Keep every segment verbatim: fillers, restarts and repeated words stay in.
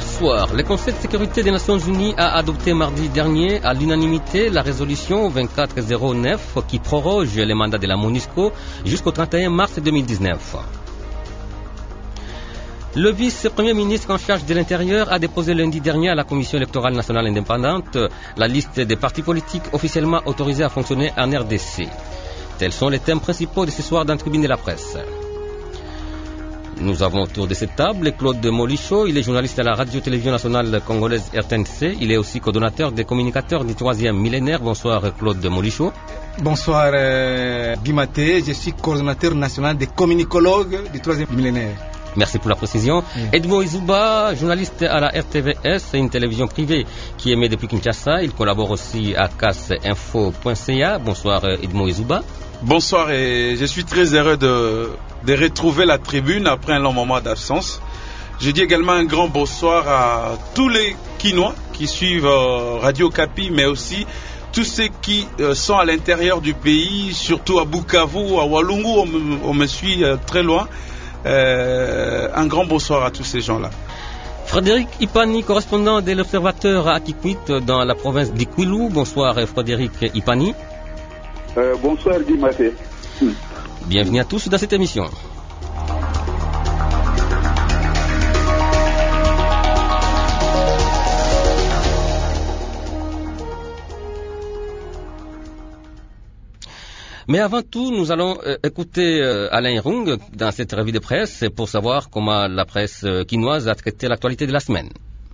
Bonsoir. Le Conseil de sécurité des Nations Unies a adopté mardi dernier à l'unanimité la résolution vingt-quatre zéro neuf qui proroge les mandats de la MONUSCO jusqu'au trente et un mars deux mille dix-neuf. Le vice-premier ministre en charge de l'Intérieur a déposé lundi dernier à la Commission électorale nationale indépendante la liste des partis politiques officiellement autorisés à fonctionner en R D C. Tels sont les thèmes principaux de ce soir dans Tribune de la Presse. Nous avons autour de cette table Claude Molicho, il est journaliste à la radio-télévision nationale congolaise R T N C. Il est aussi coordonnateur des communicateurs du troisième millénaire. Bonsoir Claude Molicho. Bonsoir euh, Guy Maté, je suis coordonnateur national des communicologues du troisième millénaire. Merci pour la précision. Oui. Edmo Izuba, journaliste à la R T V S, une télévision privée qui émet depuis Kinshasa. Il collabore aussi à casse info point c a. Bonsoir Edmo Izuba. Bonsoir et je suis très heureux de, de retrouver la tribune après un long moment d'absence. Je dis également un grand bonsoir à tous les Kinois qui suivent euh, Radio Kapi, mais aussi tous ceux qui euh, sont à l'intérieur du pays, surtout à Bukavu, à Walungu, on me, on me suit euh, très loin. Euh, un grand bonsoir à tous ces gens-là. Frédéric Ipani, correspondant de l'Observateur à Kikwit dans la province d'Ikwilu. Bonsoir Frédéric Ipani. Euh, bonsoir Guy Maté. Hmm. Bienvenue à tous dans cette émission. Mais avant tout, nous allons euh, écouter euh, Alain Irung dans cette revue de presse pour savoir comment la presse euh, quinoise a traité l'actualité de la semaine.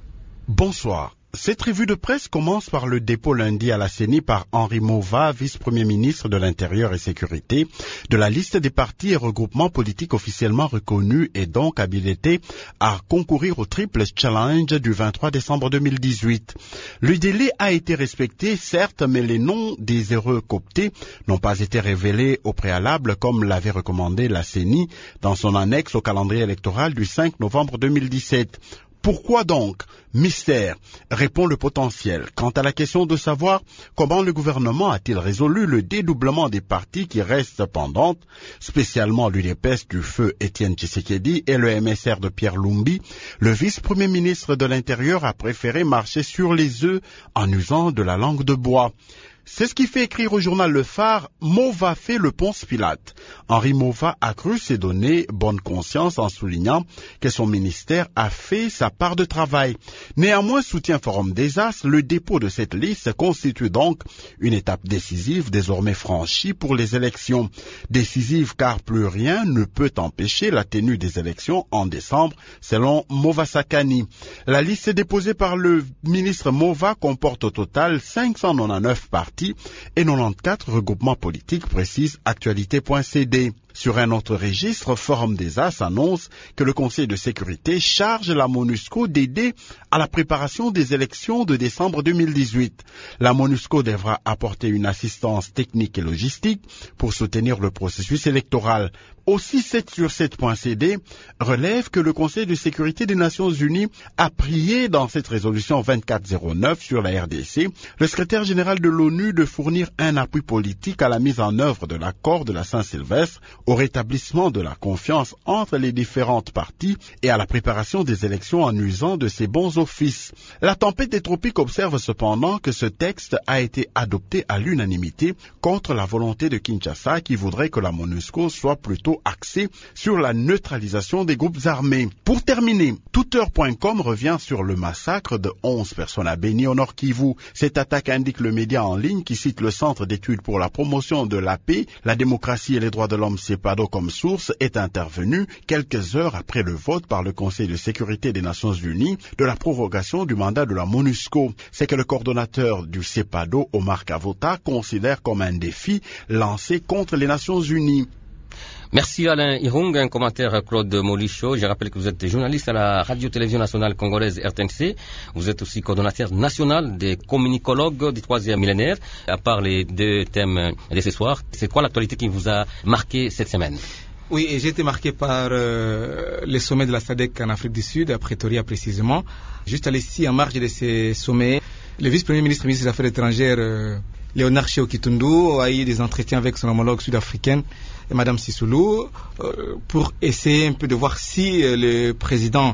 Bonsoir. Cette revue de presse commence par le dépôt lundi à la C E N I par Henri Mova, vice-premier ministre de l'Intérieur et Sécurité, de la liste des partis et regroupements politiques officiellement reconnus et donc habilités à concourir au Triple Challenge du vingt-trois décembre deux mille dix-huit. Le délai a été respecté, certes, mais les noms des heureux cooptés n'ont pas été révélés au préalable comme l'avait recommandé la C E N I dans son annexe au calendrier électoral du cinq novembre deux mille dix-sept. Pourquoi donc? Mystère, répond le potentiel. Quant à la question de savoir comment le gouvernement a-t-il résolu le dédoublement des partis qui restent pendantes, spécialement l'U D P S du feu Étienne Tshisekedi et le M S R de Pierre Lumbi, le vice-premier ministre de l'Intérieur a préféré marcher sur les œufs en usant de la langue de bois. C'est ce qui fait écrire au journal Le Phare, Mova fait le Ponce Pilate. Henri Mova a cru s'est donné bonne conscience en soulignant que son ministère a fait sa part de travail. Néanmoins, soutient Forum des As, le dépôt de cette liste constitue donc une étape décisive désormais franchie pour les élections. Décisive car plus rien ne peut empêcher la tenue des élections en décembre, selon Mova Sakani. La liste déposée par le ministre Mova comporte au total cinq cent quatre-vingt-dix-neuf partis et quatre-vingt-quatorze regroupements politiques, précise actualité point c d. Sur un autre registre, Forum des As annonce que le Conseil de sécurité charge la MONUSCO d'aider à la préparation des élections de décembre deux mille dix-huit. La MONUSCO devra apporter une assistance technique et logistique pour soutenir le processus électoral. Aussi, sept sur sept point c d relève que le Conseil de sécurité des Nations Unies a prié dans cette résolution vingt-quatre zéro neuf sur la R D C le secrétaire général de l'ONU de fournir un appui politique à la mise en œuvre de l'accord de la Saint-Sylvestre, au rétablissement de la confiance entre les différentes parties et à la préparation des élections en usant de ses bons offices. La tempête des tropiques observe cependant que ce texte a été adopté à l'unanimité contre la volonté de Kinshasa qui voudrait que la MONUSCO soit plutôt axée sur la neutralisation des groupes armés. Pour terminer, touteur point com revient sur le massacre de onze personnes à Beni au Nord Kivu. Cette attaque indique le média en ligne qui cite le Centre d'études pour la promotion de la paix, la démocratie et les droits de l'homme CEPADO comme source est intervenu quelques heures après le vote par le Conseil de sécurité des Nations Unies de la prorogation du mandat de la MONUSCO. C'est que le coordonnateur du CEPADO, Omar Kavota, considère comme un défi lancé contre les Nations Unies. Merci Alain Irung, un commentaire Claude Molicho. Je rappelle que vous êtes journaliste à la radio-télévision nationale congolaise R T N C. Vous êtes aussi coordonnateur national des communicologues du troisième millénaire. À part les deux thèmes de ce soir, c'est quoi l'actualité qui vous a marqué cette semaine? Oui, et j'ai été marqué par euh, les sommets de la S A D C en Afrique du Sud, à Pretoria précisément. Juste à l'ici, en marge de ces sommets, le vice-premier ministre, ministre des Affaires étrangères, euh, Léonard Sheo Kitundu, a eu des entretiens avec son homologue sud-africaine, Madame Sissoulou, euh, pour essayer un peu de voir si euh, le président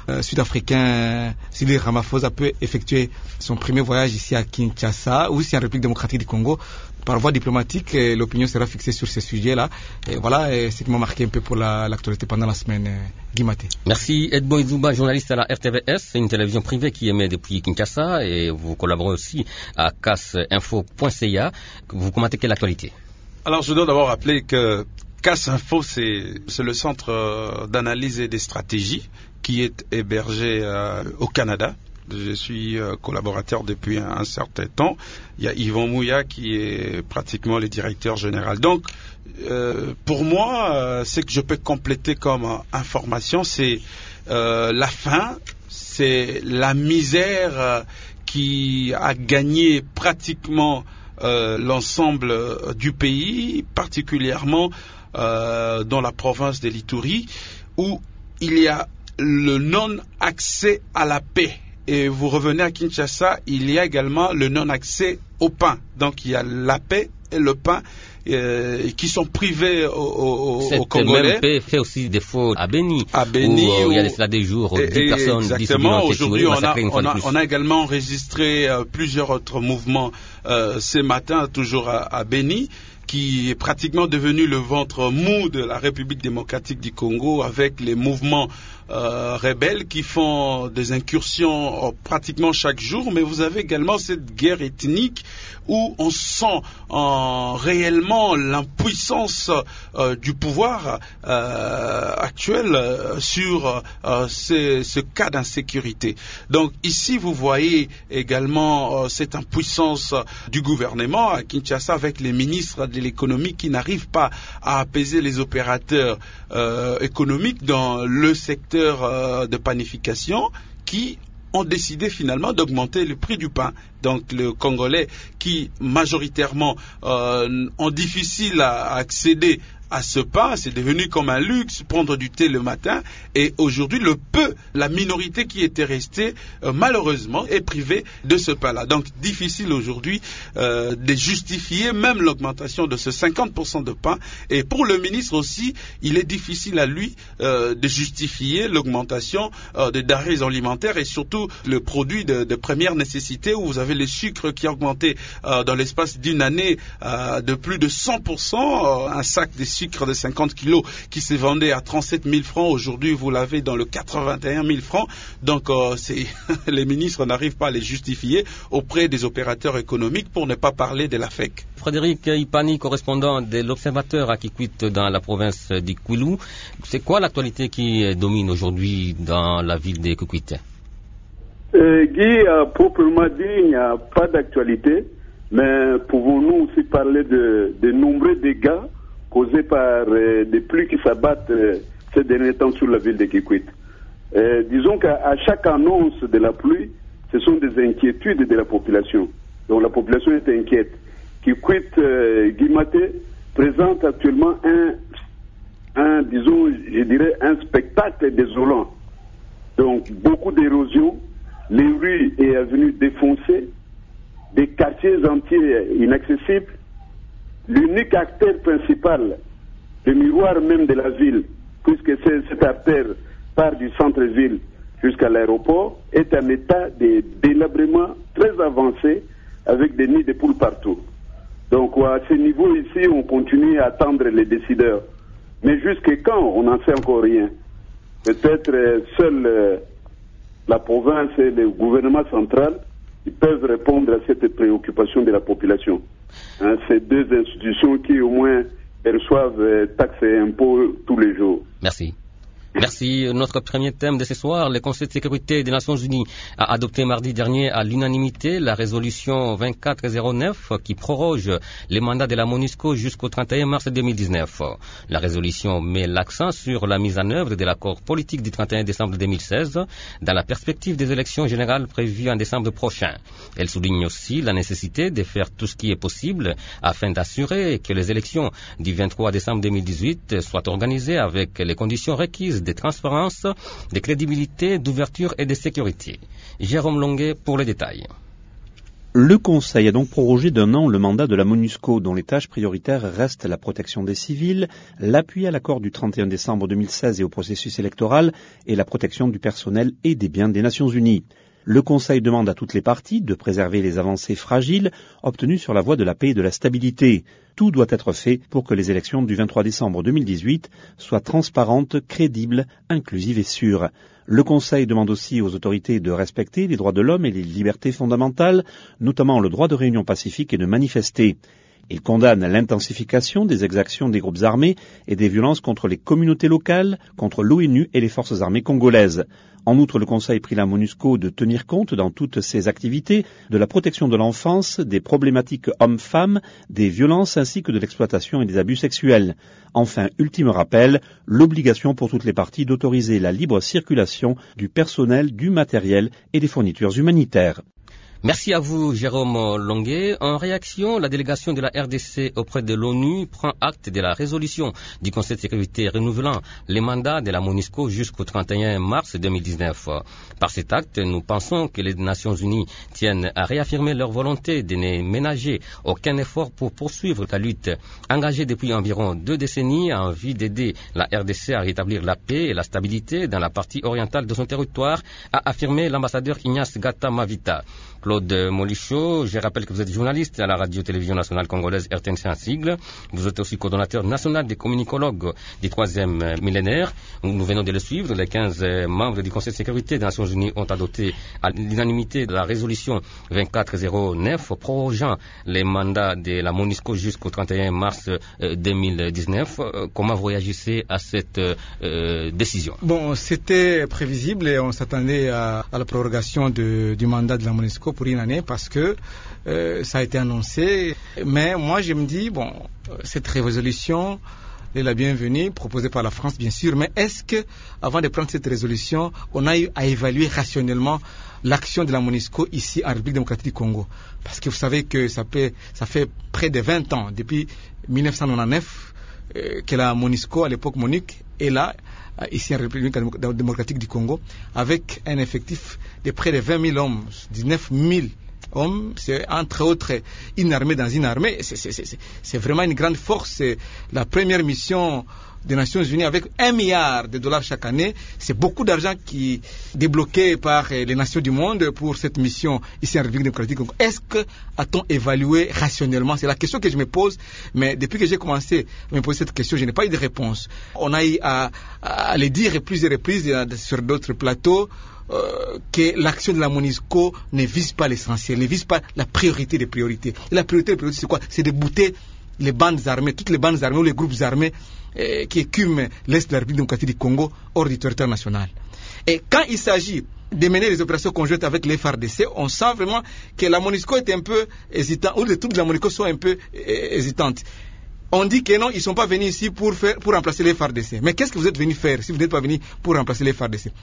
euh, sud-africain Cyril Ramaphosa peut effectuer son premier voyage ici à Kinshasa ou ici en République démocratique du Congo. Par voie diplomatique, l'opinion sera fixée sur ces sujets-là. Et voilà, et c'est ce qui m'a marqué un peu pour la, l'actualité pendant la semaine. Guy Maté. Merci Edbo Izouba, journaliste à la R T V S, une télévision privée qui émet depuis Kinshasa, et vous collaborez aussi à casse info point c a. Vous commentez quelle actualité? Alors je dois d'abord rappeler que Casse Info, c'est, c'est le centre d'analyse et des stratégies qui est hébergé euh, au Canada. Je suis euh, collaborateur depuis un, un certain temps. Il y a Yvon Mouya qui est pratiquement le directeur général. Donc, euh, pour moi, euh, ce que je peux compléter comme euh, information, c'est euh, la faim, c'est la misère euh, qui a gagné pratiquement euh, l'ensemble euh, du pays, particulièrement euh, dans la province de l'Ituri, où il y a le non-accès à la paix. Et vous revenez à Kinshasa, il y a également le non-accès au pain. Donc il y a la paix et le pain euh, qui sont privés aux, aux, aux Congolais. Cette même paix fait aussi défaut à Beni. À Beni. Où, où il y a cela des jours, et, dix et personnes, exactement. dix Aujourd'hui, on a, on, a, on a également enregistré euh, plusieurs autres mouvements euh, ce matin, toujours à, à Beni, qui est pratiquement devenu le ventre mou de la République démocratique du Congo, avec les mouvements euh, rebelles qui font des incursions euh, pratiquement chaque jour. Mais vous avez également cette guerre ethnique où on sent euh, réellement l'impuissance euh, du pouvoir euh, actuel euh, sur euh, ce, ce cas d'insécurité. Donc ici, vous voyez également euh, cette impuissance du gouvernement à Kinshasa, avec les ministres de l'économie qui n'arrivent pas à apaiser les opérateurs euh, économiques dans le secteur euh, de panification, qui ont décidé finalement d'augmenter le prix du pain. Donc le Congolais qui majoritairement euh, ont difficile à accéder à ce pain, c'est devenu comme un luxe, prendre du thé le matin, et aujourd'hui le peu, la minorité qui était restée, euh, malheureusement, est privée de ce pain-là. Donc difficile aujourd'hui euh, de justifier même l'augmentation de ce cinquante pour cent de pain, et pour le ministre aussi, il est difficile à lui euh, de justifier l'augmentation euh, des denrées alimentaires, et surtout le produit de, de première nécessité, où vous avez le sucre qui a augmenté euh, dans l'espace d'une année euh, de plus de cent pour cent, euh, un sac de sucre de cinquante kilos qui se vendait à trente-sept mille francs, aujourd'hui vous l'avez dans le quatre-vingt-et-un mille francs. Donc euh, c'est les ministres n'arrivent pas à les justifier auprès des opérateurs économiques, pour ne pas parler de la F E C. Frédéric Ipani, correspondant de l'Observateur à Kikwit dans la province du Kwilu, c'est quoi l'actualité qui domine aujourd'hui dans la ville de Kikwit? euh, Guy, à proprement dit, il n'y a pas d'actualité, mais pouvons-nous aussi parler de, de nombreux dégâts causés par euh, des pluies qui s'abattent euh, ces derniers temps sur la ville de Kikwit. Euh, disons qu'à chaque annonce de la pluie, ce sont des inquiétudes de la population. Donc la population est inquiète. Kikwit, euh, Guy Maté, présente actuellement un, un, disons, je dirais, un spectacle désolant. Donc beaucoup d'érosion, les rues et avenues défoncées, des quartiers entiers inaccessibles. L'unique artère principale, le miroir même de la ville, puisque cette artère part du centre-ville jusqu'à l'aéroport, est en état de délabrement très avancé, avec des nids de poules partout. Donc à ce niveau ici, on continue à attendre les décideurs. Mais jusqu'à quand, on n'en sait encore rien. Peut-être euh, seule euh, la province et le gouvernement central, ils peuvent répondre à cette préoccupation de la population. Hein, ces deux institutions qui au moins perçoivent euh, taxes et impôts tous les jours. Merci. Merci. Notre premier thème de ce soir, le Conseil de sécurité des Nations Unies a adopté mardi dernier à l'unanimité la résolution vingt-quatre zéro neuf qui proroge les mandats de la MONUSCO jusqu'au trente et un mars deux mille dix-neuf. La résolution met l'accent sur la mise en œuvre de l'accord politique du trente et un décembre deux mille seize dans la perspective des élections générales prévues en décembre prochain. Elle souligne aussi la nécessité de faire tout ce qui est possible afin d'assurer que les élections du vingt-trois décembre deux mille dix-huit soient organisées avec les conditions requises de transparence, de crédibilité, d'ouverture et de sécurité. Jérôme Longuet pour les détails. Le Conseil a donc prorogé d'un an le mandat de la MONUSCO, dont les tâches prioritaires restent la protection des civils, l'appui à l'accord du trente et un décembre deux mille seize et au processus électoral, et la protection du personnel et des biens des Nations Unies. Le Conseil demande à toutes les parties de préserver les avancées fragiles obtenues sur la voie de la paix et de la stabilité. Tout doit être fait pour que les élections du vingt-trois décembre deux mille dix-huit soient transparentes, crédibles, inclusives et sûres. Le Conseil demande aussi aux autorités de respecter les droits de l'homme et les libertés fondamentales, notamment le droit de réunion pacifique et de manifester. Il condamne l'intensification des exactions des groupes armés et des violences contre les communautés locales, contre l'ONU et les forces armées congolaises. En outre, le Conseil prie la MONUSCO de tenir compte dans toutes ses activités de la protection de l'enfance, des problématiques hommes-femmes, des violences ainsi que de l'exploitation et des abus sexuels. Enfin, ultime rappel, l'obligation pour toutes les parties d'autoriser la libre circulation du personnel, du matériel et des fournitures humanitaires. Merci à vous, Jérôme Longuet. En réaction, la délégation de la R D C auprès de l'ONU prend acte de la résolution du Conseil de sécurité renouvelant les mandats de la MONUSCO jusqu'au trente et un mars deux mille dix-neuf. Par cet acte, nous pensons que les Nations Unies tiennent à réaffirmer leur volonté de ne ménager aucun effort pour poursuivre la lutte engagée depuis environ deux décennies en vue d'aider la R D C à rétablir la paix et la stabilité dans la partie orientale de son territoire, a affirmé l'ambassadeur Ignace Gata Mavita. Claude Molichot, je rappelle que vous êtes journaliste à la radio-télévision nationale congolaise R T N C en sigle. Vous êtes aussi coordonnateur national des communicologues du troisième millénaire. Nous venons de le suivre. Les quinze membres du Conseil de sécurité des Nations Unies ont adopté à l'unanimité de la résolution vingt-quatre zéro neuf prorogeant les mandats de la MONUSCO jusqu'au trente et un mars deux mille dix-neuf. Comment vous réagissez à cette euh, décision? Bon, c'était prévisible et on s'attendait à, à la prorogation de, du mandat de la MONUSCO pour une année parce que euh, ça a été annoncé. Mais moi, je me dis, bon, cette résolution est la bienvenue, proposée par la France, bien sûr. Mais est-ce que, avant de prendre cette résolution, on a eu à évaluer rationnellement l'action de la MONUSCO ici en République démocratique du Congo? Parce que vous savez que ça fait, ça fait près de vingt ans, depuis mille neuf cent quatre-vingt-dix-neuf, euh, que la MONUSCO, à l'époque MONUC, est là, ici en République démocratique du Congo, avec un effectif de près de vingt mille hommes, dix-neuf mille hommes, c'est entre autres une armée dans une armée. C'est, c'est, c'est, c'est vraiment une grande force. C'est la première mission des Nations Unies avec un milliard de dollars chaque année. C'est beaucoup d'argent qui est débloqué par les nations du monde pour cette mission ici en République démocratique. Est-ce que a-t-on évalué rationnellement? C'est la question que je me pose, mais depuis que j'ai commencé à me poser cette question, je n'ai pas eu de réponse. On a eu à, à le dire plusieurs reprises sur d'autres plateaux, Euh, que l'action de la MONUSCO ne vise pas l'essentiel, ne vise pas la priorité des priorités. Et la priorité des priorités, c'est quoi? C'est de bouter les bandes armées, toutes les bandes armées ou les groupes armés euh, qui écument l'Est de la République démocratique du Congo hors du territoire national. Et quand il s'agit de mener les opérations conjointes avec les F A R D C, on sent vraiment que la MONUSCO est un peu hésitante, ou les troupes de la MONUSCO sont un peu euh, hésitantes. On dit que non, ils ne sont pas venus ici pour, faire, pour remplacer les F A R D C. Mais qu'est-ce que vous êtes venus faire si vous n'êtes pas venus pour remplacer les F A R D C?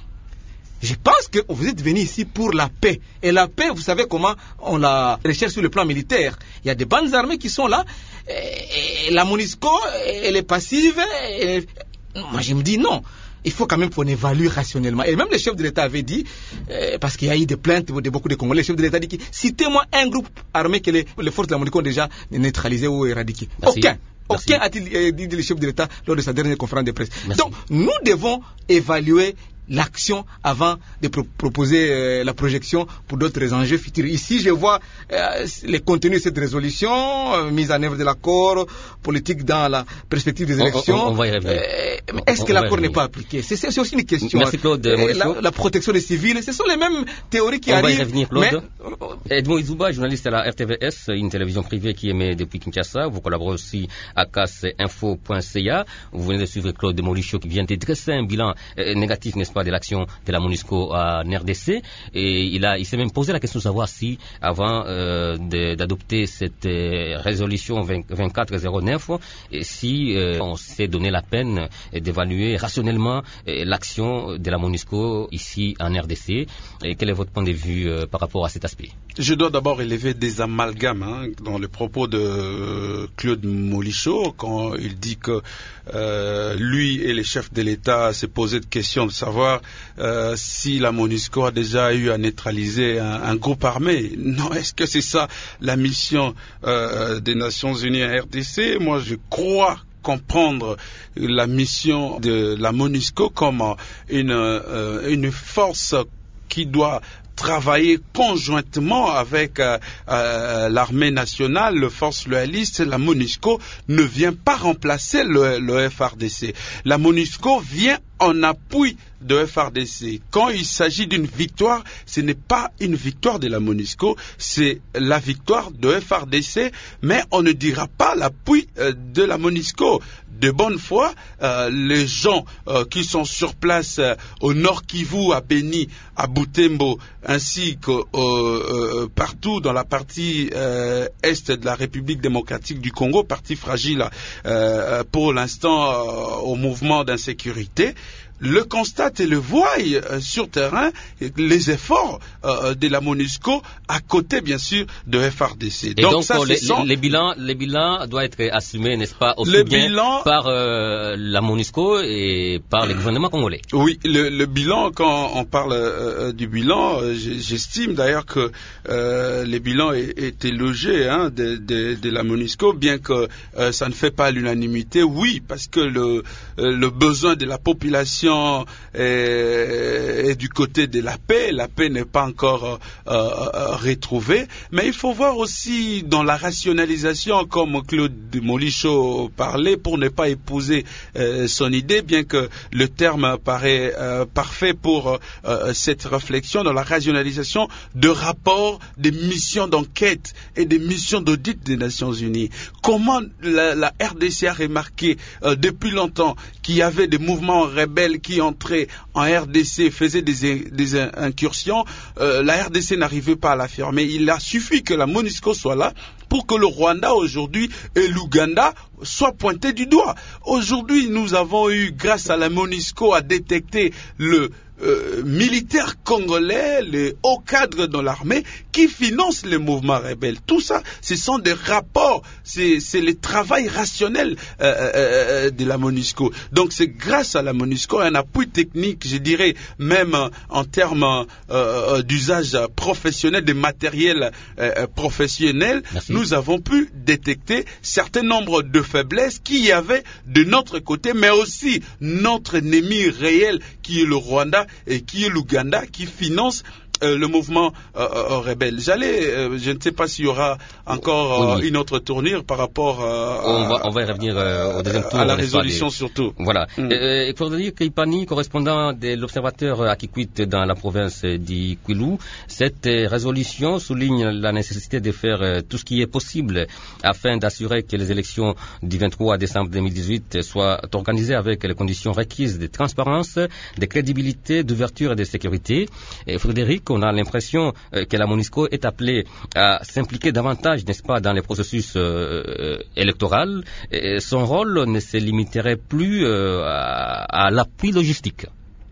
Je pense que vous êtes venus ici pour la paix. Et la paix, vous savez comment on la recherche sur le plan militaire. Il y a des bandes armées qui sont là. Et, et la MONUSCO, elle est passive. Et, moi, je me dis non. Il faut quand même qu'on évalue rationnellement. Et même le chef de l'État avait dit, euh, parce qu'il y a eu des plaintes de beaucoup de Congolais, le chef de l'État dit, citez-moi un groupe armé que les, les forces de la MONUSCO ont déjà neutralisé ou éradiqué. Merci. Aucun. Merci. Aucun a-t-il euh, dit le chef de l'État lors de sa dernière conférence de presse. Merci. Donc, nous devons évaluer l'action avant de pro- proposer euh, la projection pour d'autres enjeux futurs. Ici, je vois euh, les contenus de cette résolution, euh, mise en œuvre de l'accord politique dans la perspective des élections. On, on, on va y revenir. Euh, mais est-ce on, que on l'accord n'est pas appliqué? c'est, c'est aussi une question. Merci Claude. Euh, la, la protection des civils, ce sont les mêmes théories qui on arrivent. On va y revenir, Claude. Mais... Edmond Izuba, journaliste à la R T V S, une télévision privée qui émet depuis Kinshasa. Vous collaborez aussi à casinfo point c a. Vous venez de suivre Claude Molichot qui vient de dresser un bilan euh, négatif, n'est-ce pas, de l'action de la MONUSCO en R D C, et il a, il s'est même posé la question de savoir si, avant euh, de, d'adopter cette euh, résolution vingt-quatre zéro neuf, et si euh, on s'est donné la peine d'évaluer rationnellement euh, l'action de la MONUSCO ici en R D C. Et quel est votre point de vue euh, par rapport à cet aspect? Je dois d'abord élever des amalgames hein, dans le propos de euh, Claude Molichot quand il dit que euh, lui et les chefs de l'État s'est posé de questions de savoir savoir euh, si la MONUSCO a déjà eu à neutraliser un, un groupe armé. Non, est-ce que c'est ça la mission euh, des Nations Unies à R D C? Moi, je crois comprendre la mission de la MONUSCO comme une, euh, une force qui doit travailler conjointement avec euh, euh, l'armée nationale, les forces loyalistes. La MONUSCO ne vient pas remplacer le, le F R D C. La MONUSCO vient en appui de F R D C. Quand il s'agit d'une victoire, ce n'est pas une victoire de la MONUSCO, c'est la victoire de F R D C, mais on ne dira pas l'appui euh, de la MONUSCO. De bonne foi, euh, les gens euh, qui sont sur place euh, au Nord Kivu, à Beni, à Butembo, ainsi que euh, euh, partout dans la partie euh, est de la République démocratique du Congo, partie fragile euh, pour l'instant euh, au mouvement d'insécurité, le constatent et le voient euh, sur terrain, les efforts euh, de la MONUSCO à côté, bien sûr, de F R D C. Et donc, donc ça, les, sont... les, bilans, les bilans doivent être assumés, n'est-ce pas, aussi le bien bilan... par euh, la MONUSCO et par les gouvernements congolais. Oui, le, le bilan, quand on parle euh, du bilan, euh, j'estime d'ailleurs que euh, les bilans étaient logés hein, de, de, de la MONUSCO, bien que euh, ça ne fait pas l'unanimité. Oui, parce que le, euh, le besoin de la population est du côté de la paix. La paix n'est pas encore euh, retrouvée, mais il faut voir aussi dans la rationalisation, comme Claude Molichot parlait, pour ne pas épouser euh, son idée, bien que le terme paraît euh, parfait pour euh, cette réflexion, dans la rationalisation de rapports, des missions d'enquête et des missions d'audit des Nations Unies. Comment la, la R D C a remarqué euh, depuis longtemps qu'il y avait des mouvements rebelles qui entraient en R D C, faisaient des, des incursions, euh, la R D C n'arrivait pas à l'affirmer. Il a suffi que la MONUSCO soit là pour que le Rwanda aujourd'hui et l'Ouganda soient pointés du doigt. Aujourd'hui, nous avons eu, grâce à la MONUSCO, à détecter le Euh, militaires congolais, les hauts cadres dans l'armée qui financent les mouvements rebelles. Tout ça, ce sont des rapports, c'est, c'est le travail rationnel euh, euh, de la MONUSCO. Donc c'est grâce à la MONUSCO, un appui technique, je dirais même en termes euh, d'usage professionnel, de matériel euh, professionnel, Merci. Nous avons pu détecter certain nombre de faiblesses qu'il y avait de notre côté, mais aussi notre ennemi réel qui est le Rwanda et qui est l'Ouganda, qui finance euh, le mouvement euh, euh, rebelle. J'allais, euh, je ne sais pas s'il y aura encore euh, oui. une autre tournure par rapport euh, on, va, on va y revenir euh, au deuxième tour, à la résolution des... surtout. Voilà. Mm. Euh, il faut dire qu'Ipani, correspondant de l'Observateur à Kikwit dans la province d'Ikwilu, cette euh, résolution souligne la nécessité de faire euh, tout ce qui est possible afin d'assurer que les élections du vingt-trois décembre deux mille dix-huit soient organisées avec les conditions requises de transparence, de crédibilité, d'ouverture et de sécurité. Et Frédéric, on a l'impression euh, que la MONUSCO est appelée à s'impliquer davantage, n'est-ce pas, dans les processus euh, électoraux. Et son rôle ne se limiterait plus euh, à, à l'appui logistique.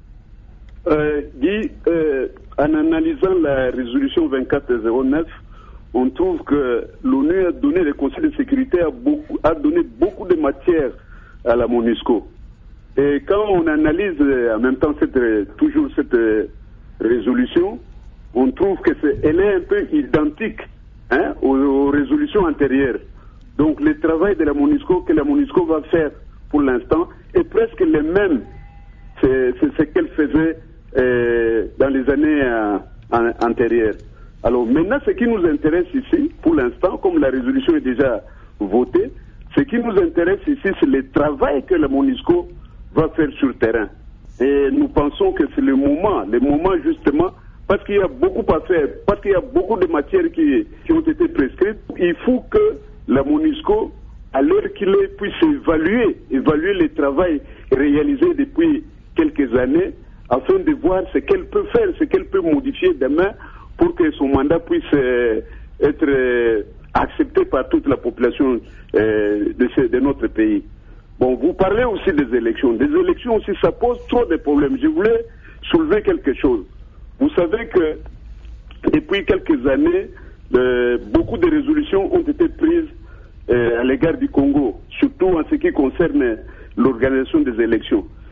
Euh, Guy, euh, en analysant la résolution vingt-quatre zéro neuf, on trouve que l'ONU a donné, le Conseil de sécurité a, beaucoup, a donné beaucoup de matière à la MONUSCO. Et quand on analyse en même temps cette, toujours cette résolution, on trouve que c'est, elle est un peu identique hein, aux, aux résolutions antérieures. Donc le travail de la MONUSCO que la MONUSCO va faire pour l'instant est presque le même. C'est, c'est ce qu'elle faisait euh, dans les années euh, antérieures. Alors maintenant, ce qui nous intéresse ici, pour l'instant, comme la résolution est déjà votée, ce qui nous intéresse ici, c'est le travail que la MONUSCO va faire sur le terrain. Et nous pensons que c'est le moment, le moment justement, parce qu'il y a beaucoup à faire, parce qu'il y a beaucoup de matières qui, qui ont été prescrites, il faut que la MONUSCO, à l'heure qu'il est, puisse évaluer, évaluer le travail réalisé depuis quelques années, afin de voir ce qu'elle peut faire, ce qu'elle peut modifier demain, pour que son mandat puisse euh, être euh, accepté par toute la population euh, de, ce, de notre pays. Bon, vous parlez aussi des élections. Des élections aussi, ça pose trop de problèmes. Je voulais soulever quelque chose. Vous savez que depuis quelques années, euh, beaucoup de résolutions ont été prises euh, à l'égard du Congo, surtout en ce qui concerne l'organisation des élections.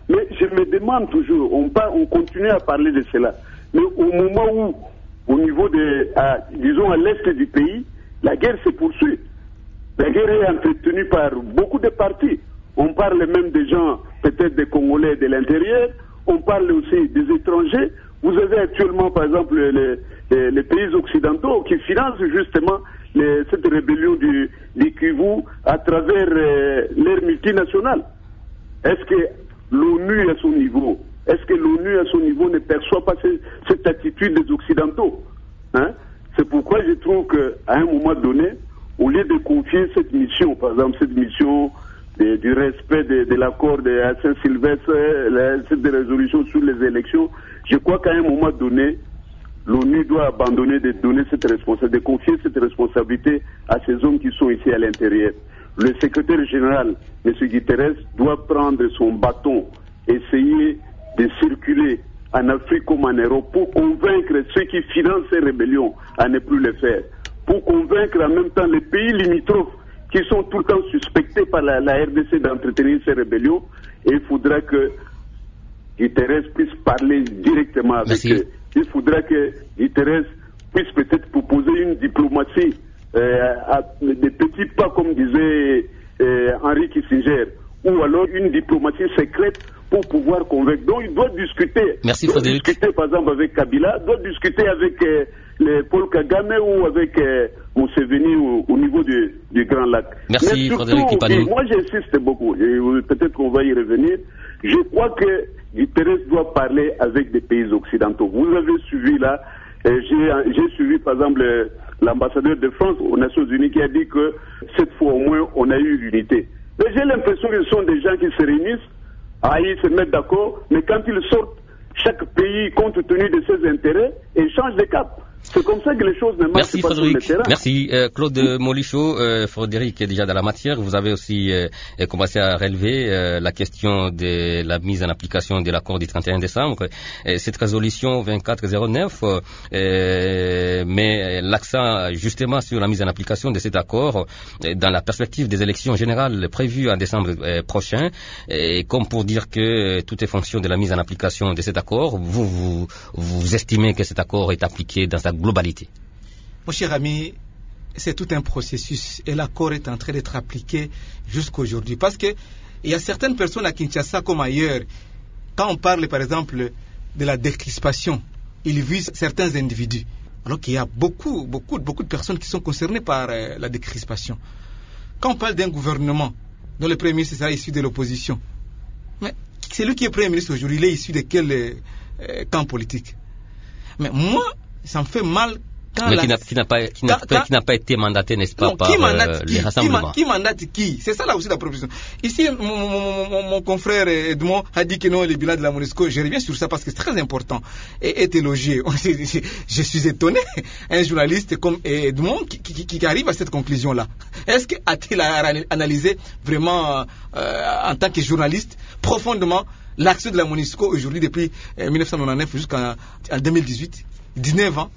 Mais je me demande toujours, on, par, on continue à parler de cela, mais au moment où, au niveau de, à, disons à l'est du pays, la guerre se poursuit. La guerre est entretenue par beaucoup de partis. On parle même des gens, peut-être des Congolais de l'intérieur, on parle aussi des étrangers. Vous avez actuellement, par exemple, les, les, les pays occidentaux qui financent justement les, cette rébellion du, du Kivu à travers euh, l'ère multinationale. Est-ce que l'ONU à son niveau, est-ce que l'ONU à son niveau ne perçoit pas ce, cette attitude des Occidentaux, hein? C'est pourquoi je trouve qu'à un moment donné, au lieu de confier cette mission, par exemple cette mission de, du respect de, de l'accord de Saint-Sylvestre, cette résolution sur les élections, je crois qu'à un moment donné, l'ONU doit abandonner de donner cette responsabilité, de confier cette responsabilité à ces hommes qui sont ici à l'intérieur. Le secrétaire général, M. Guterres, doit prendre son bâton, essayer de circuler en Afrique comme en Europe pour convaincre ceux qui financent ces rébellions à ne plus le faire. Pour convaincre en même temps les pays limitrophes qui sont tout le temps suspectés par la, la R D C d'entretenir ces rébellions. Et il faudra que Guterres puisse parler directement avec Merci. eux. Il faudra que Guterres puisse peut-être proposer une diplomatie euh, à des petits pas, comme disait euh, Henry Kissinger, ou alors une diplomatie secrète pour pouvoir convaincre. Donc il doit discuter. Merci, doit Frédéric. discuter par exemple avec Kabila, doit discuter avec euh, les Paul Kagame ou avec euh, Museveni au, au niveau du, du Grand Lac. Merci, Mais surtout, Frédéric Kipanou. moi j'insiste beaucoup, et peut-être qu'on va y revenir. Je crois que Guterres doit parler avec des pays occidentaux. Vous avez suivi là, euh, j'ai, j'ai suivi par exemple euh, l'ambassadeur de France aux Nations Unies qui a dit que cette fois au moins on a eu l'unité. Mais j'ai l'impression que ce sont des gens qui se réunissent, ah, ils se mettent d'accord, mais quand ils sortent, chaque pays, compte tenu de ses intérêts, et change de cap. C'est comme ça que les choses ne marchent Merci, pas Frédéric. sur le terrain. Merci euh, Claude Molichot. Euh, Frédéric est déjà dans la matière. Vous avez aussi euh, commencé à relever euh, la question de la mise en application de l'accord du trente et un décembre. Et cette résolution vingt-quatre zéro neuf euh, met l'accent justement sur la mise en application de cet accord euh, dans la perspective des élections générales prévues en décembre euh, prochain. Et comme pour dire que euh, tout est fonction de la mise en application de cet accord, vous, vous, vous estimez que cet accord est appliqué dans sa globalité. Mon cher ami, c'est tout un processus et l'accord est en train d'être appliqué jusqu'à aujourd'hui. Parce qu'il y a certaines personnes à Kinshasa comme ailleurs, quand on parle par exemple de la décrispation, ils visent certains individus. Alors qu'il y a beaucoup, beaucoup, beaucoup de personnes qui sont concernées par euh, la décrispation. Quand on parle d'un gouvernement dont le Premier ministre sera issu de l'opposition, mais c'est lui qui est Premier ministre aujourd'hui, il est issu de quel euh, camp politique? Mais moi, ça me fait mal quand mais la... qui n'a, qui n'a pas, qui n'a, quand, qui n'a pas été mandaté, n'est-ce pas, non, par euh, les rassemblements. Qui, qui mandate qui? C'est ça là aussi la proposition. Ici, mon, mon, mon, mon confrère Edmond a dit que non, le bilan de la MONUSCO, je reviens sur ça parce que c'est très important, et est élogié. Je suis étonné, un journaliste comme Edmond qui, qui, qui arrive à cette conclusion-là. Est-ce qu'a-t-il analysé vraiment, euh, en tant que journaliste, profondément l'action de la MONUSCO aujourd'hui depuis euh, mille neuf cent quatre-vingt-dix-neuf jusqu'en deux mille dix-huit, dix-neuf ans?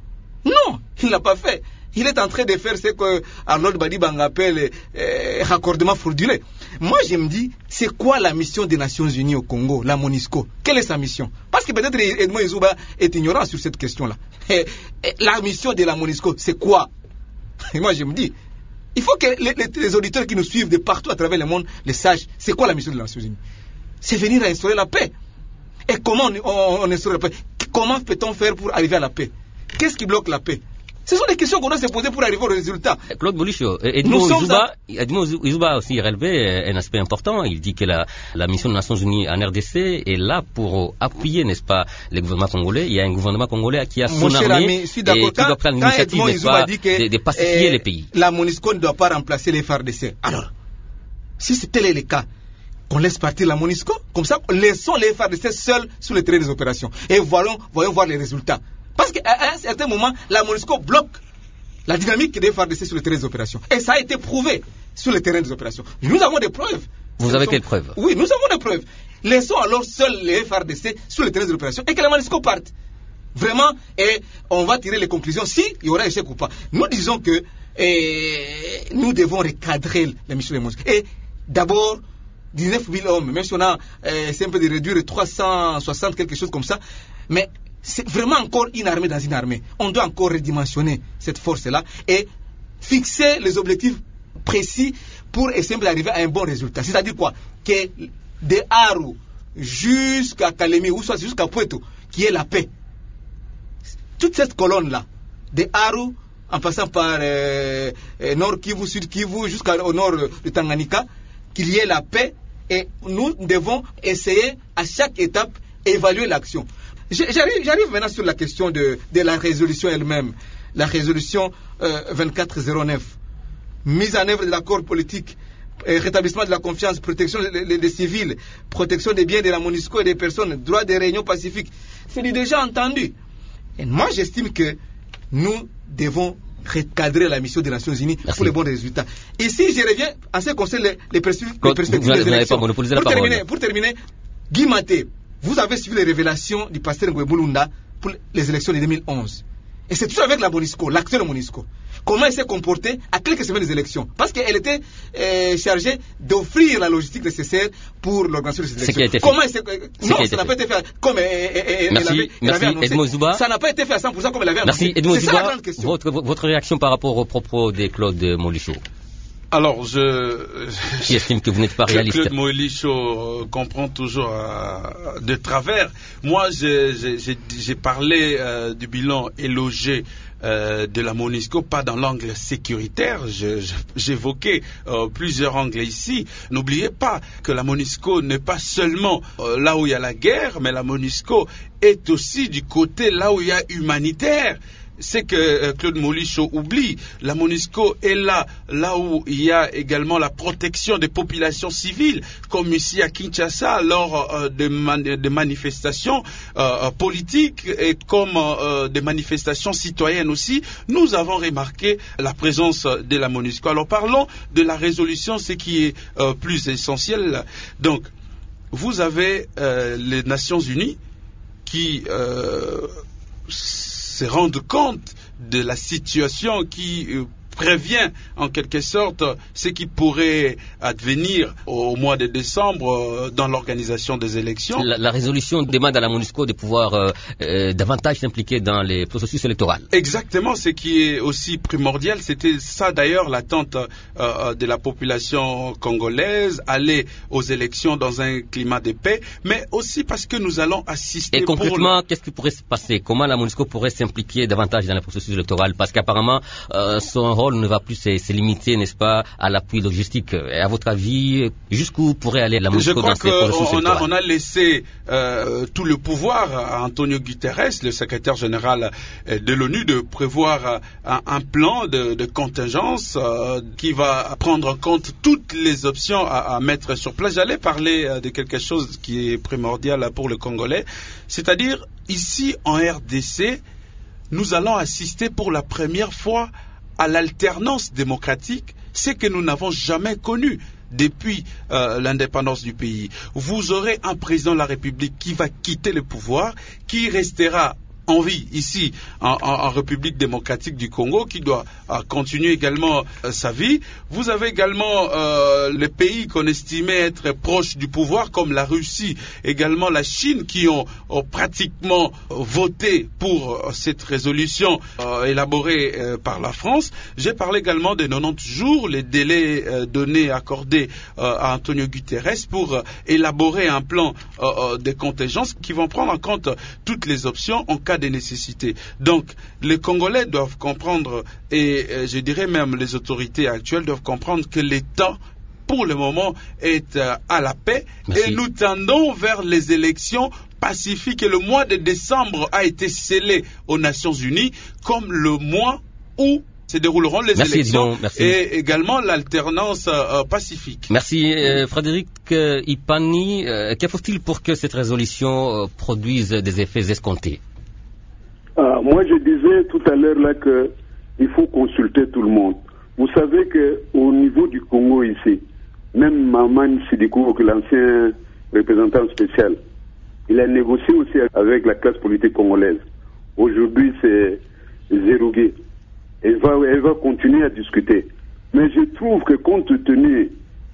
Non, il ne l'a pas fait. Il est en train de faire ce que Arnold Badibang appelle euh, raccordement frauduleux. Moi, je me dis, c'est quoi la mission des Nations Unies au Congo, la MONUSCO? Quelle est sa mission? Parce que peut-être Edmond Izouba est ignorant sur cette question-là. Et, et, la mission de la MONUSCO, c'est quoi? Et moi, je me dis, il faut que les, les, les auditeurs qui nous suivent de partout à travers le monde le sachent. C'est quoi la mission des Nations Unies? C'est venir à instaurer la paix. Et comment on, on, on instaure la paix? Comment peut-on faire pour arriver à la paix? Qu'est-ce qui bloque la paix? Ce sont des questions qu'on doit se poser pour arriver au résultat. Claude Molichot, Edmond Izouba, Edmond Izouba a aussi relevé un aspect important. Il dit que la, la mission des Nations Unies en R D C est là pour appuyer, n'est-ce pas, le gouvernement congolais. Il y a un gouvernement congolais qui a son Mon armée ami, et qui doit prendre l'initiative, n'est-ce pas, de, de pacifier eh, les pays. La MONUSCO ne doit pas remplacer les F R D C. Alors, si tel est le cas, qu'on laisse partir la MONUSCO, comme ça, laissons les F R D C seuls sur le terrain des opérations. Et voyons, voyons voir les résultats. Parce qu'à un certain moment, la MONUSCO bloque la dynamique des F R D C sur le terrain des opérations. Et ça a été prouvé sur le terrain des opérations. Nous avons des preuves. Vous avez quelles preuves? Oui, nous avons des preuves. Laissons alors seuls les F R D C sur le terrain des opérations et que la MONUSCO parte. Vraiment, et on va tirer les conclusions si il y aura échec ou pas. Nous disons que et, nous devons recadrer la mission de MONUSCO. Et d'abord, dix-neuf mille hommes, même si on a euh, c'est un peu de réduire trois cent soixante, quelque chose comme ça, mais c'est vraiment encore une armée dans une armée. On doit encore redimensionner cette force-là et fixer les objectifs précis pour essayer d'arriver à un bon résultat. C'est-à-dire quoi? Que de Aru jusqu'à Kalemi, ou soit jusqu'à Puerto, qui est la paix. Toute cette colonne-là, de Aru, en passant par euh, euh, Nord Kivu, Sud Kivu, jusqu'au nord de Tanganyika, qu'il y ait la paix, et nous devons essayer à chaque étape évaluer l'action. J'arrive, j'arrive maintenant sur la question de, de la résolution elle-même, la résolution euh, vingt-quatre zéro neuf, mise en œuvre de l'accord politique, euh, rétablissement de la confiance, protection des, des, des civils, protection des biens de la MONUSCO et des personnes, droit des réunions pacifiques. C'est déjà entendu. Et moi, j'estime que nous devons recadrer la mission des Nations Unies Merci. Pour les bons résultats. Ici, je reviens en ce qui concerne les, les perspectives, les perspectives des élections. Pour terminer, pour terminer, Guy Maté, vous avez suivi les révélations du pasteur Ngwebulunda pour les élections de deux mille onze. Et c'est toujours avec la MONUSCO, l'acteur MONUSCO. Comment elle s'est comportée à quelques semaines des élections? Parce qu'elle était euh, chargée d'offrir la logistique nécessaire pour l'organisation des élections. Comment elle s'est... Non, ça n'a pas été fait comme elle, elle, elle, merci, elle avait, elle merci, avait annoncé. Edmond Zouba. Ça n'a pas été fait à cent pour cent comme elle avait annoncé. Merci, Edmond c'est Zouba. ça la grande question. Votre, votre réaction par rapport aux propos de Claude Molichot? Alors, je... Qui estime que vous n'êtes pas réaliste? Claude Molichot comprend toujours euh, de travers. Moi, j'ai, j'ai, j'ai parlé euh, du bilan élogé euh, de la MONUSCO, pas dans l'angle sécuritaire. Je, je, j'évoquais euh, plusieurs angles ici. N'oubliez pas que la MONUSCO n'est pas seulement euh, là où il y a la guerre, mais la MONUSCO est aussi du côté là où il y a humanitaire. C'est que euh, Claude Molichot oublie. La MONUSCO est là, là où il y a également la protection des populations civiles, comme ici à Kinshasa, lors euh, de, man de manifestations euh, politiques et comme euh, des manifestations citoyennes aussi. Nous avons remarqué la présence de la MONUSCO. Alors parlons de la résolution, ce qui est euh, plus essentiel. Donc, vous avez euh, les Nations Unies qui... Euh, se rendre compte de la situation qui euh, prévient en quelque sorte ce qui pourrait advenir au mois de décembre euh, dans l'organisation des élections. La, la résolution demande à la MONUSCO de pouvoir euh, euh, davantage s'impliquer dans les processus électoraux. Exactement, ce qui est aussi primordial, c'était ça d'ailleurs l'attente euh, de la population congolaise, aller aux élections dans un climat de paix, mais aussi parce que nous allons assister... Et concrètement, pour... qu'est-ce qui pourrait se passer? Comment la MONUSCO pourrait s'impliquer davantage dans les processus électoraux? Parce qu'apparemment, euh, son rôle ne va plus se, se limiter, n'est-ce pas, à l'appui logistique. Et à votre avis, jusqu'où pourrait aller la MONUSCO dans ces processus électoraux? On a laissé euh, tout le pouvoir à Antonio Guterres, le secrétaire général de l'ONU, de prévoir un, un plan de, de contingence euh, qui va prendre en compte toutes les options à, à mettre sur place. J'allais parler euh, de quelque chose qui est primordial pour le Congolais, c'est-à-dire ici en R D C, nous allons assister pour la première fois à l'alternance démocratique, c'est que nous n'avons jamais connu depuis euh, l'indépendance du pays. Vous aurez un président de la République qui va quitter le pouvoir, qui restera en vie ici en, en, en République démocratique du Congo, qui doit euh, continuer également euh, sa vie. Vous avez également euh, les pays qu'on estimait être proches du pouvoir, comme la Russie, également la Chine, qui ont, ont pratiquement voté pour euh, cette résolution euh, élaborée euh, par la France. J'ai parlé également des quatre-vingt-dix jours, les délais euh, donnés, accordés euh, à Antonio Guterres pour euh, élaborer un plan euh, euh, de contingence qui vont prendre en compte toutes les options en cas de nécessité. Donc, les Congolais doivent comprendre, et euh, je dirais même les autorités actuelles doivent comprendre que l'État, pour le moment, est euh, à la paix. Merci. Et nous tendons vers les élections pacifiques. Et le mois de décembre a été scellé aux Nations Unies comme le mois où se dérouleront les merci, élections Edmond, merci. Et également l'alternance euh, pacifique. Merci euh, Frédéric euh, Ipani. Euh, que faut-il pour que cette résolution euh, produise des effets escomptés? Ah, moi, je disais tout à l'heure là que il faut consulter tout le monde. Vous savez que au niveau du Congo ici, même Maman Sidiko, l'ancien représentant spécial, il a négocié aussi avec la classe politique congolaise. Aujourd'hui, c'est Zerougué. Elle va, elle va continuer à discuter. Mais je trouve que compte tenu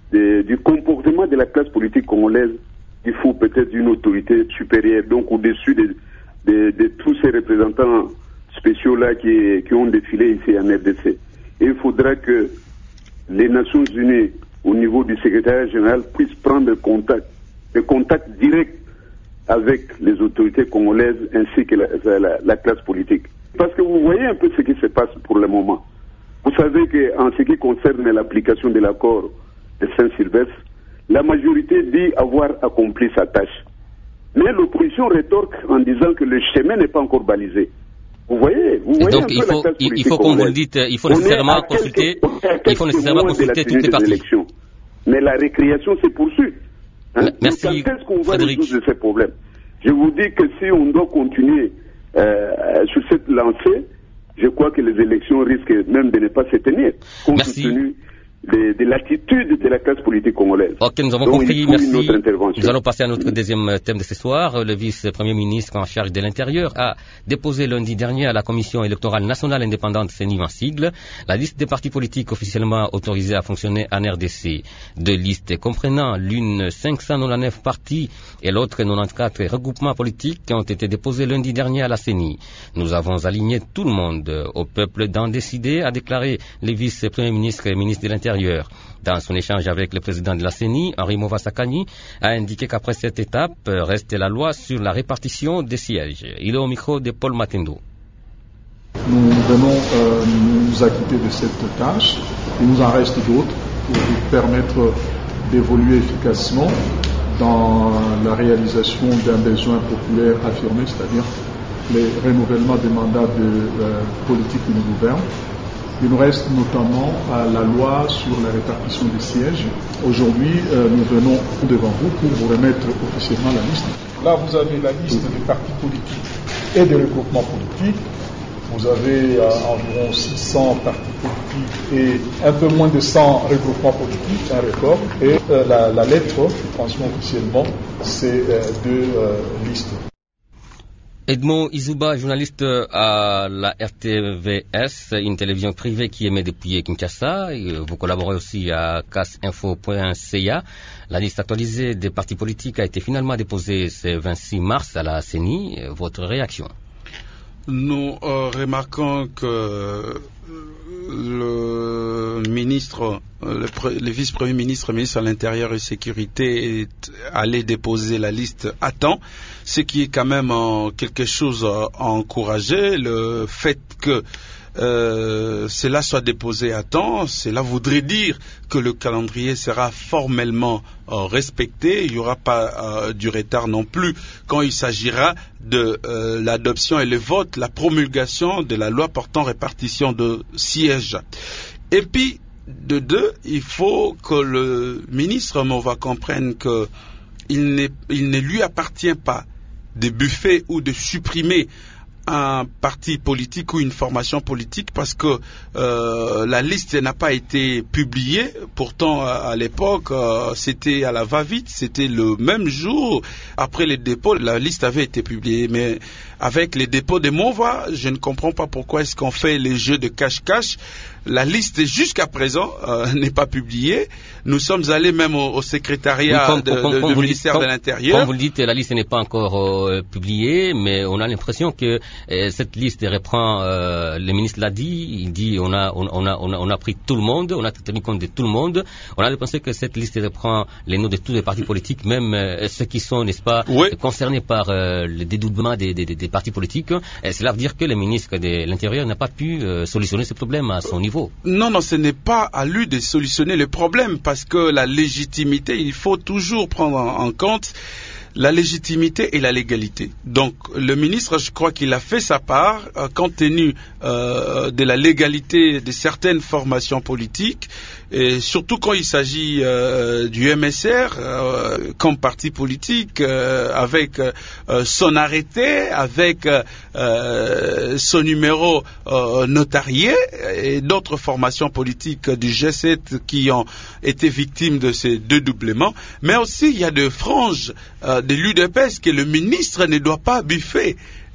de, du comportement de la classe politique congolaise, il faut peut-être une autorité supérieure, donc au-dessus de, de, de tous ces représentants spéciaux-là qui, qui ont défilé ici en R D C. Et il faudra que les Nations Unies, au niveau du secrétariat général, puissent prendre contact, des contacts directs avec les autorités congolaises ainsi que la, la, la classe politique. Parce que vous voyez un peu ce qui se passe pour le moment. Vous savez qu'en ce qui concerne l'application de l'accord de Saint-Sylvestre, la majorité dit avoir accompli sa tâche. Mais l'opposition rétorque en disant que le chemin n'est pas encore balisé. Vous voyez, vous voyez donc un il peu faut, la classe il, politique il faut, comme vous le congolaise. dites, il faut nécessairement consulter, il faut nécessairement consulter toutes les parties. Mais la récréation se poursuit. Hein? Merci, quand est-ce qu'on va Frédéric. résoudre ces problèmes? Je vous dis que si on doit continuer euh, sur cette lancée, je crois que les élections risquent même de ne pas se tenir, compte Merci. tenu de, de l'attitude de la classe politique congolaise. Ok, nous avons Donc, compris, il faut merci. une autre intervention. Nous allons passer à notre deuxième thème de ce soir. Le vice-premier ministre en charge de l'Intérieur a déposé lundi dernier à la Commission électorale nationale indépendante, C E N I en sigle, la liste des partis politiques officiellement autorisés à fonctionner en R D C. Deux listes comprenant l'une cinq cent quatre-vingt-dix-neuf partis et l'autre quatre-vingt-quatorze regroupements politiques qui ont été déposés lundi dernier à la C E N I. Nous avons aligné tout le monde au peuple d'en décider, a déclaré le vice-premier ministre et ministre de l'Intérieur. Dans son échange avec le président de la C E N I, Henri Mova-Sakani, a indiqué qu'après cette étape, reste la loi sur la répartition des sièges. Il est au micro de Paul Matendo. Nous venons euh, nous acquitter de cette tâche. Il nous en reste d'autres pour nous permettre d'évoluer efficacement dans la réalisation d'un besoin populaire affirmé, c'est-à-dire le renouvellement des mandats de euh, politique qui nous gouvernent. Il nous reste notamment euh, la loi sur la répartition des sièges. Aujourd'hui, euh, nous venons devant vous pour vous remettre officiellement la liste. Là, vous avez la liste des partis politiques et des regroupements politiques. Vous avez euh, environ six cents partis politiques et un peu moins de cent regroupements politiques, un record. Et euh, la, la lettre qui transmet officiellement ces euh, deux euh, listes. Edmond Izuba, journaliste à la R T V S, une télévision privée qui émet depuis Kinshasa. Vous collaborez aussi à casinfo point c a. La liste actualisée des partis politiques a été finalement déposée ce vingt-six mars à la C E N I. Votre réaction? Nous euh, remarquons que le ministre, le, le vice-premier ministre, ministre de l'Intérieur et Sécurité est allé déposer la liste à temps, ce qui est quand même euh, quelque chose à encourager. Le fait que euh, cela soit déposé à temps, cela voudrait dire que le calendrier sera formellement euh, respecté. Il n'y aura pas euh, du retard non plus quand il s'agira de euh, l'adoption et le vote, la promulgation de la loi portant répartition de sièges. Et puis, de deux, il faut que le ministre Mova comprenne que il, n'est, il ne lui appartient pas de buffer ou de supprimer un parti politique ou une formation politique parce que euh, la liste n'a pas été publiée. Pourtant, à, à l'époque, euh, c'était à la va-vite, c'était le même jour après les dépôts, la liste avait été publiée. Mais avec les dépôts de Mova, je ne comprends pas pourquoi est-ce qu'on fait les jeux de cache-cache. La liste jusqu'à présent euh, n'est pas publiée. Nous sommes allés même au, au secrétariat oui, comme, de, comme, de, comme du ministère dites, de l'Intérieur. Comme vous le dites, la liste n'est pas encore euh, publiée, mais on a l'impression que euh, cette liste reprend, euh, le ministre l'a dit, il dit on a, on, on, a, on, a, on a pris tout le monde, on a tenu compte de tout le monde. On a l'impression que cette liste reprend les noms de tous les partis politiques, même euh, ceux qui sont, n'est-ce pas, oui. concernés par euh, le dédoublement des, des, des partis politiques. Et cela veut dire que le ministre de l'Intérieur n'a pas pu euh, solutionner ce problème à son niveau. Non, non, ce n'est pas à lui de solutionner le problème parce que la légitimité, il faut toujours prendre en compte la légitimité et la légalité. Donc, le ministre, je crois qu'il a fait sa part, euh, compte tenu euh, de la légalité de certaines formations politiques, et surtout quand il s'agit euh, du M S R euh, comme parti politique, euh, avec euh, son arrêté, avec euh, son numéro euh, notarié, et d'autres formations politiques du G sept qui ont été victimes de ces deux doublements. Mais aussi, il y a des franges euh, de l'U D P S que le ministre ne doit pas buffer.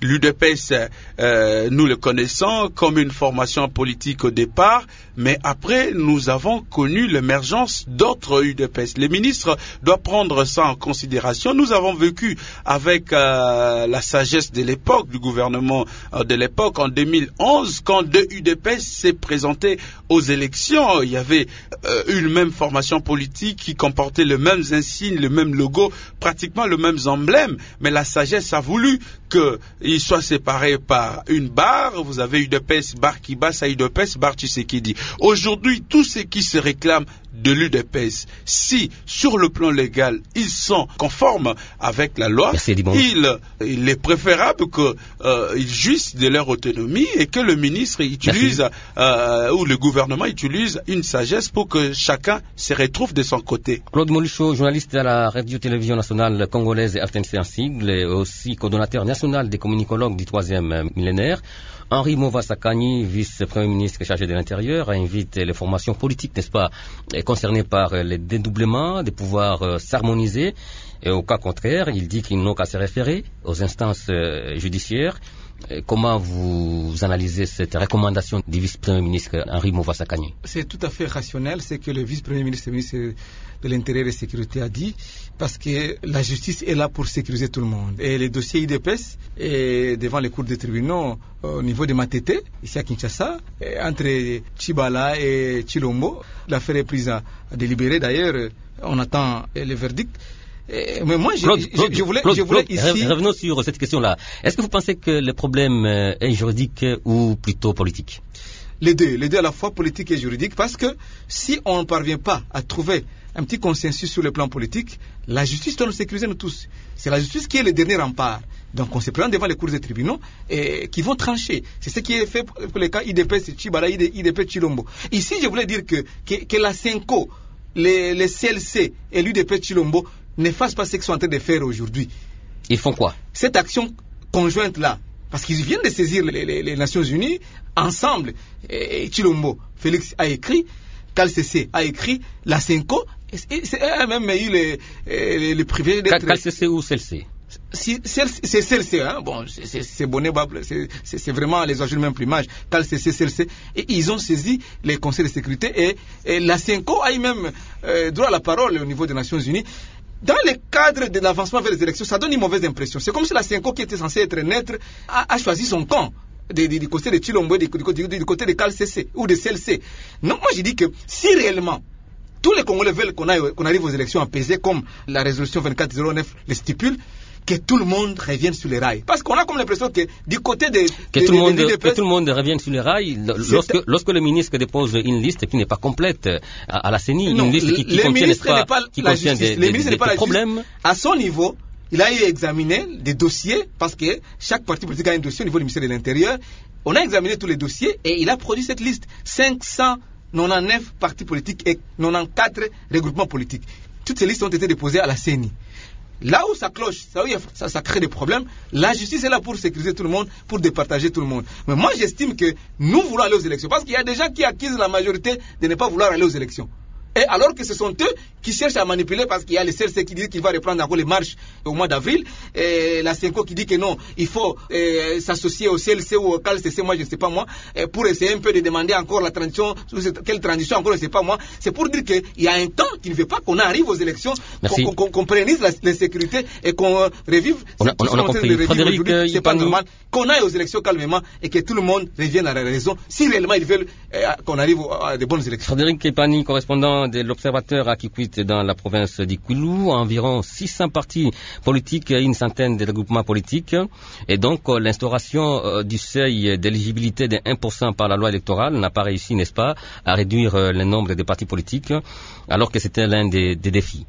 L'U D P S, euh, nous le connaissons comme une formation politique au départ, mais après, nous avons connu l'émergence d'autres U D P S. Les ministres doivent prendre ça en considération. Nous avons vécu avec euh, la sagesse de l'époque, du gouvernement euh, de l'époque, en deux mille onze, quand deux U D P S s'est présenté aux élections. Il y avait euh, une même formation politique qui comportait les mêmes insignes, le même logo, pratiquement le même emblème, mais la sagesse a voulu qu'ils soient séparés par une barre. Vous avez U D P S, barre Kibasa, U D P S, barre Tshisekedi. Aujourd'hui, tous ceux qui se réclament de l'U D P S, si sur le plan légal ils sont conformes avec la loi, il, il est préférable qu'ils euh, jouissent de leur autonomie et que le ministre utilise euh, ou le gouvernement utilise une sagesse pour que chacun se retrouve de son côté. Claude Molucho, journaliste à la radio-télévision nationale congolaise R T N C en sigle, et aussi coordonnateur national des communicologues du troisième millénaire. Henri Mova-Sakani, vice-premier ministre chargé de l'Intérieur, invite les formations politiques, n'est-ce pas, concernées par les dédoublements des pouvoirs euh, s'harmoniser. Et au cas contraire, il dit qu'ils n'ont qu'à se référer aux instances euh, judiciaires. Et comment vous analysez cette recommandation du vice-premier ministre Henri Mova-Sakani? C'est tout à fait rationnel, c'est que le vice-premier ministre, le ministre de l'Intérieur et de la Sécurité a dit, parce que la justice est là pour sécuriser tout le monde. Et les dossiers I D P S, et devant les cours des tribunaux au niveau de Matete, ici à Kinshasa, entre Chibala et Chilombo, l'affaire est prise à, à délibérer. D'ailleurs, on attend le verdict. Mais moi, je, Claude, je, Claude, je voulais, Claude, je voulais Claude, ici... Revenons sur cette question-là. Est-ce que vous pensez que le problème est juridique ou plutôt politique? Les deux, les deux à la fois, politique et juridique, parce que si on ne parvient pas à trouver un petit consensus sur le plan politique, la justice doit nous sécuriser nous tous. C'est la justice qui est le dernier rempart. Donc on se présente devant les cours des tribunaux et qui vont trancher. C'est ce qui est fait pour les cas I D P S, Chibala, I D P Chilombo. Ici, je voulais dire que, que, que la Senko, les, les C L C et l'U D P Chilombo ne fassent pas ce qu'ils sont en train de faire aujourd'hui. Ils font quoi? Cette action conjointe-là, parce qu'ils viennent de saisir les, les, les Nations Unies ensemble. Et, et Chilombo, Félix a écrit, K C C a écrit, la Senko, c'est même eu les, les, les privés d'être... K C C ou C L C? C'est C L C, hein, bon, c'est bonnet, c'est vraiment les enjeux de même plumage, K C C, C L C, et ils ont saisi les conseils de sécurité, et, et la Senko a eu même euh, droit à la parole au niveau des Nations Unies. Dans le cadre de l'avancement vers les élections, ça donne une mauvaise impression. C'est comme si la Senko, qui était censée être neutre, a, a choisi son camp. Du, du, du côté de Chilombo, du, du, du côté de K C C ou de C L C. Non, moi je dis que si réellement tous les Congolais veulent qu'on qu'on arrive aux élections apaisées, comme la résolution vingt-quatre zéro neuf le stipule, que tout le monde revienne sur les rails. Parce qu'on a comme l'impression que du côté de... Que, de, tout, le monde, de, de, de, que tout le monde revienne sur les rails lorsque, lorsque le ministre dépose une liste qui n'est pas complète à, à la C E N I, non, une liste qui, qui contient, n'est-ce pas, pas qui contient des, des, des, des problèmes. À son niveau, il a eu examiné des dossiers, parce que chaque parti politique a un dossier au niveau du ministère de l'Intérieur. On a examiné tous les dossiers et il a produit cette liste. cinq cent quatre-vingt-dix-neuf partis politiques et quatre-vingt-quatorze regroupements politiques. Toutes ces listes ont été déposées à la C E N I. Là où ça cloche, ça, ça, ça crée des problèmes, la justice est là pour sécuriser tout le monde, pour départager tout le monde. Mais moi, j'estime que nous voulons aller aux élections, parce qu'il y a des gens qui accusent la majorité de ne pas vouloir aller aux élections. Et alors que ce sont eux qui cherchent à manipuler, parce qu'il y a le C L C qui dit qu'il va reprendre encore les marches au mois d'avril, et la Senko qui dit que non, il faut euh, s'associer au C L C ou au K C C, moi je ne sais pas moi, pour essayer un peu de demander encore la transition, quelle transition encore, je ne sais pas moi. C'est pour dire qu'il y a un temps qui ne veut pas qu'on arrive aux élections, qu'on qu qu pérennise la, la sécurité et qu'on revive. On a, on, on a compris. Frédéric, c'est pas normal qu'on aille aux élections calmement et que tout le monde revienne à la raison, si réellement ils veulent euh, qu'on arrive à de bonnes élections. Frédéric Kepani, correspondant de l'Observateur à Kikwit dans la province d'Ikwilu, environ six cents partis politiques et une centaine de regroupements politiques. Et donc, l'instauration du seuil d'éligibilité de un pour cent par la loi électorale n'a pas réussi, n'est-ce pas, à réduire le nombre de partis politiques, alors que c'était l'un des, des défis.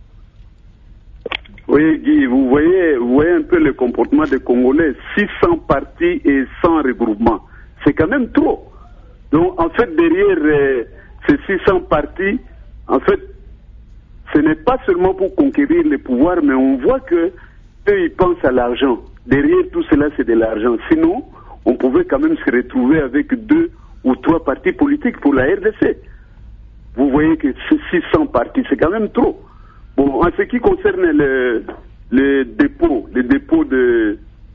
Oui, Guy, vous voyez, vous voyez un peu le comportement des Congolais. six cents partis et cent regroupements. C'est quand même trop. Donc, en fait, derrière euh, ces six cents partis, en fait, ce n'est pas seulement pour conquérir le pouvoir, mais on voit que eux, ils pensent à l'argent. Derrière tout cela, c'est de l'argent. Sinon, on pouvait quand même se retrouver avec deux ou trois partis politiques pour la R D C. Vous voyez que ces six cents partis, c'est quand même trop. Bon, en ce qui concerne le, le dépôt, le dépôt de,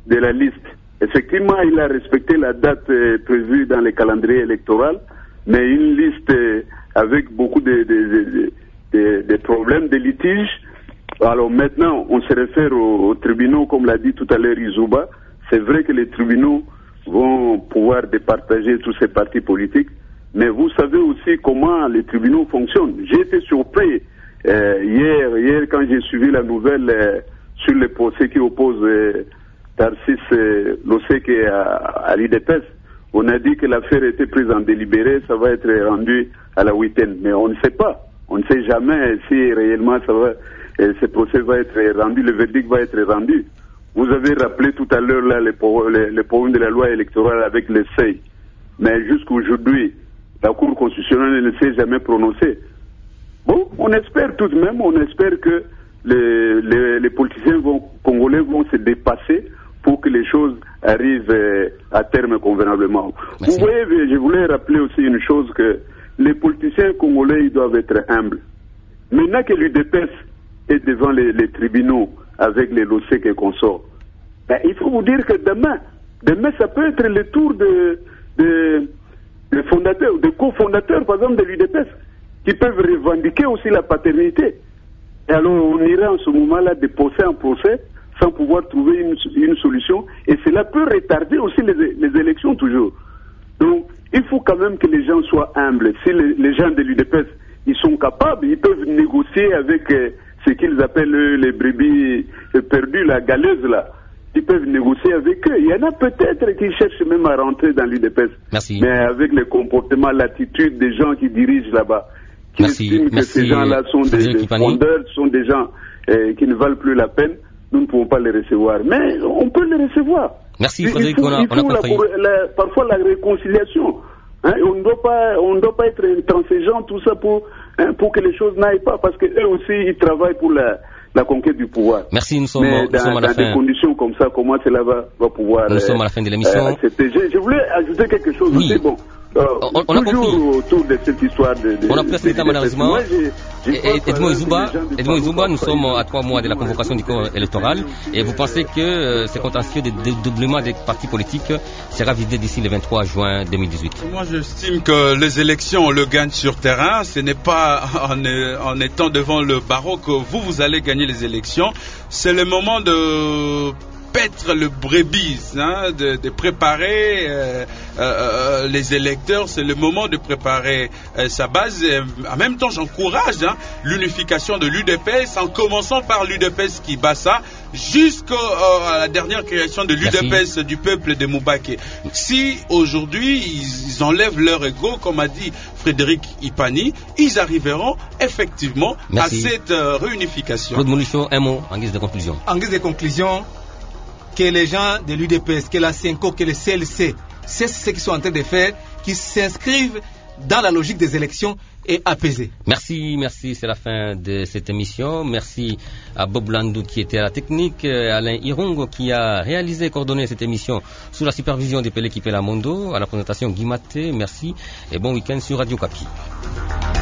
de la liste. Effectivement, il a respecté la date euh, prévue dans le calendrier électoral, mais une liste euh, avec beaucoup de, de, de, de, de problèmes, de litiges. Alors maintenant, on se réfère aux, aux tribunaux, comme l'a dit tout à l'heure Izouba. C'est vrai que les tribunaux vont pouvoir départager tous ces partis politiques, mais vous savez aussi comment les tribunaux fonctionnent. J'ai été surpris euh, hier, hier quand j'ai suivi la nouvelle euh, sur le procès qui oppose euh, Tarsis euh, Loseke à, à l'I D P S. On a dit que l'affaire était prise en délibéré, ça va être rendu à la huitaine, mais on ne sait pas. On ne sait jamais si réellement ça va, euh, ce procès va être rendu, le verdict va être rendu. Vous avez rappelé tout à l'heure là les, les, les problèmes de la loi électorale avec les seuils. Mais jusqu'aujourd'hui, la Cour constitutionnelle ne s'est jamais prononcée. Bon, on espère tout de même, on espère que les, les, les politiciens vont, congolais vont se dépasser pour que les choses arrivent euh, à terme convenablement. Merci. Vous voyez, je voulais rappeler aussi une chose, que les politiciens congolais, ils doivent être humbles. Maintenant que l'U D P S est devant les, les tribunaux avec les dossiers et consorts, ben, il faut vous dire que demain, demain ça peut être le tour de, de, de fondateurs, de cofondateurs, par exemple, de l'U D P S, qui peuvent revendiquer aussi la paternité. Et alors on ira en ce moment-là de procès en procès sans pouvoir trouver une, une solution, et cela peut retarder aussi les, les élections toujours. Donc il faut quand même que les gens soient humbles. Si les, les gens de l'U D P S, ils sont capables, ils peuvent négocier avec euh, ce qu'ils appellent euh, les brebis euh, perdues, la galeuse là. Ils peuvent négocier avec eux. Il y en a peut-être qui cherchent même à rentrer dans l'U D P S. Merci. Mais avec le comportement, l'attitude des gens qui dirigent là-bas, qui Merci. estiment que Merci. ces gens-là sont des, des fondeurs, sont des gens euh, qui ne valent plus la peine, nous ne pouvons pas les recevoir. Mais on peut les recevoir. Merci, il, Frédéric, il faut, on a, il faut on a compris. La, la, parfois la réconciliation. Hein, on ne doit pas, on ne doit pas être intransigeant, tout ça pour, hein, pour que les choses n'aillent pas, parce qu'eux aussi ils travaillent pour la, la conquête du pouvoir. Merci, nous sommes, Mais nous dans, sommes à la dans fin. des conditions comme ça, comment cela va, va pouvoir. Nous euh, sommes à la fin de l'émission. Euh, je, je voulais ajouter quelque chose Oui. aussi. Bon, euh, on, on a toujours compris. autour de cette histoire de. de On a presque le temps, malheureusement. Moi, j'ai, j'ai Et- et- Edmond Izouba, de Edmond Izouba, nous sommes à trois mois de la convocation du corps électoral, et vous pensez que euh, ce contentieux de dédoublement des partis politiques sera vidé d'ici le vingt-trois juin deux mille dix-huit? Moi, j'estime que les élections, on le gagne sur terrain. Ce n'est pas en, en étant devant le barreau que vous, vous allez gagner les élections. C'est le moment de paître le brebis, hein, de, de préparer euh, euh, les électeurs. C'est le moment de préparer euh, sa base. Et en même temps, j'encourage hein, l'unification de l'U D P S, en commençant par l'U D P S qui bat ça, jusqu'à euh, la dernière création de l'U D P S du peuple de Moubaké. Si aujourd'hui ils, ils enlèvent leur ego, comme a dit Frédéric Ipani, ils arriveront effectivement Merci. à cette euh, réunification. Claude Moulichon, un mot en guise de conclusion. En guise de conclusion, que les gens de l'U D P S, que la CENCO, que le C L C, c'est ce qu'ils sont en train de faire, qui s'inscrivent dans la logique des élections et apaisées. Merci, merci, c'est la fin de cette émission. Merci à Bob Landou qui était à la technique, Alain Irungo qui a réalisé et coordonné cette émission sous la supervision de Pelé Kipela Mondo, à la présentation Guy Maté. Merci et bon week-end sur Radio Kapi.